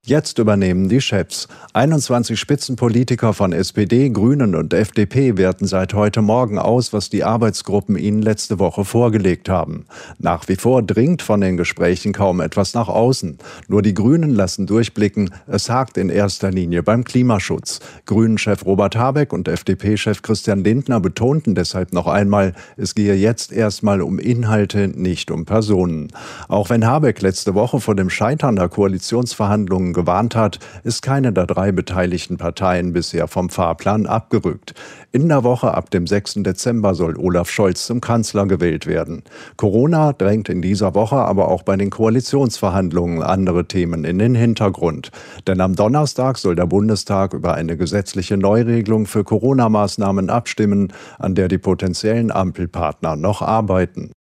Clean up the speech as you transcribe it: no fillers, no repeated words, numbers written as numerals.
Jetzt übernehmen die Chefs. 21 Spitzenpolitiker von SPD, Grünen und FDP werten seit heute Morgen aus, was die Arbeitsgruppen ihnen letzte Woche vorgelegt haben. Nach wie vor dringt von den Gesprächen kaum etwas nach außen. Nur die Grünen lassen durchblicken, es hakt in erster Linie beim Klimaschutz. Grünen-Chef Robert Habeck und FDP-Chef Christian Lindner betonten deshalb noch einmal, es gehe jetzt erstmal um Inhalte, nicht um Personen. Auch wenn Habeck letzte Woche vor dem Scheitern der Koalitionsverhandlungen gewarnt hat, ist keine der drei beteiligten Parteien bisher vom Fahrplan abgerückt. In der Woche ab dem 6. Dezember soll Olaf Scholz zum Kanzler gewählt werden. Corona drängt in dieser Woche aber auch bei den Koalitionsverhandlungen andere Themen in den Hintergrund. Denn am Donnerstag soll der Bundestag über eine gesetzliche Neuregelung für Corona-Maßnahmen abstimmen, an der die potenziellen Ampelpartner noch arbeiten.